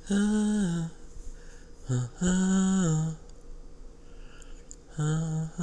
Ah, ah, ah, ah, ah,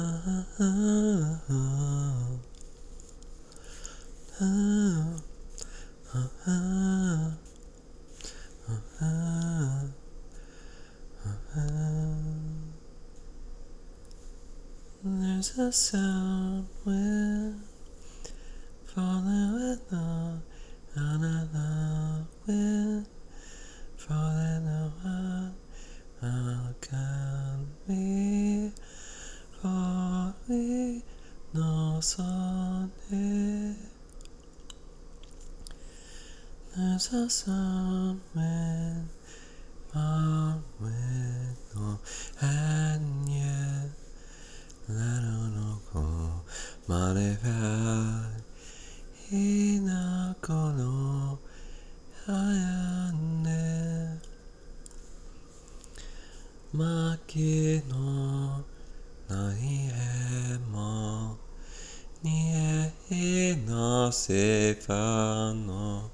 there's a sound when falling with no another wind falling around. How can we fall we no Sunday? There's a sound when my window and yet 나눠놓고 말해봐 이 나고로 하얀데 맡기노 나의 뭐 니의 너 세파노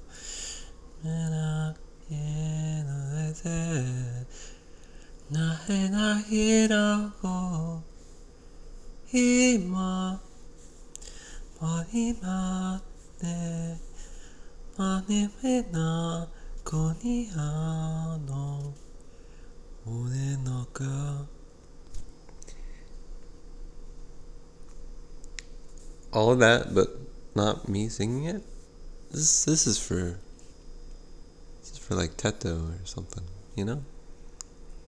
메나게 너의 나의 나이라고 이마 머리 맞네 많이 왜나 고니하노 오늘 너가 all of that but not me singing it. This is for like Teto or something, you know?